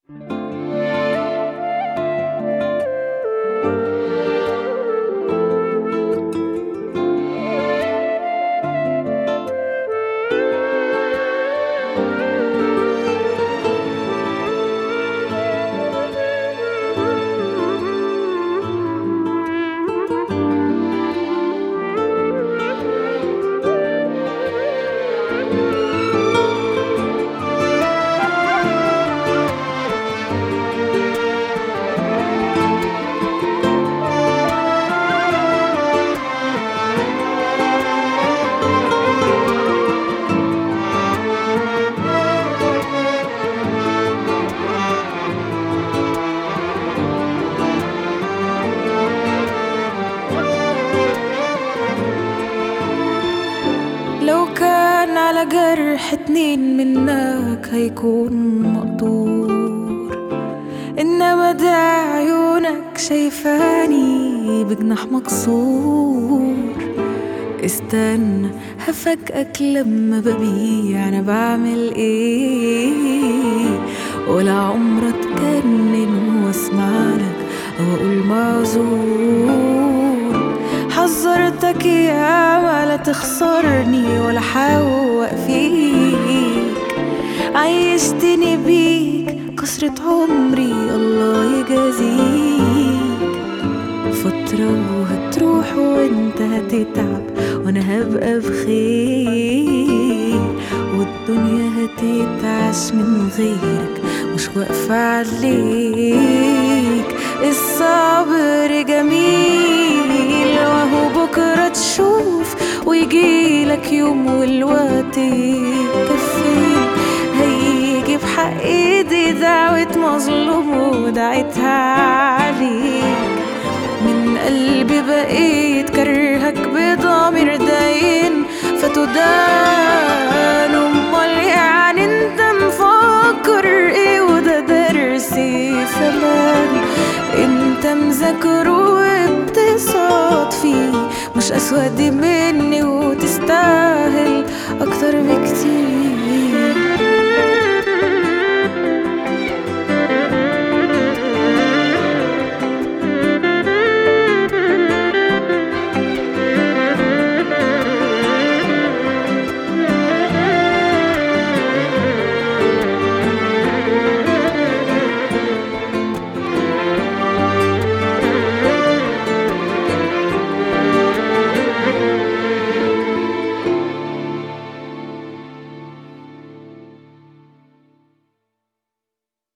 لو كان على جرح اتنين منك هيكون مقدور، إنما ده عيونك شايفاني بجناح مكسور. استنى هفاجئك لما ببيع أنا بعمل ايه، ولا عمر اتجنن واسمعلك أو أقول معذور. حذرتك ياما لا تخسرني ولا حوق فيك، عيشتني بيك كسرة عمري الله يجازيك. فترة وهتروح وانت هتتعب وانا هبقى بخير، والدنيا هتتعش من غيرك مش واقفة عليك. الصبر جميل وهو بكرة تشوف، ويجيلك يوم والوقت يكفي. هيجي بحق ايدي دعوة مظلوم ودعيتها عليك. من قلبي بقيت كرهك بضمير داين فتدان. امال يعني انت مفكر ايه وده درسي زمان؟ انت مذاكره وبتصاد فيه، مش اسود مني وتستاهل اكتر بكتير.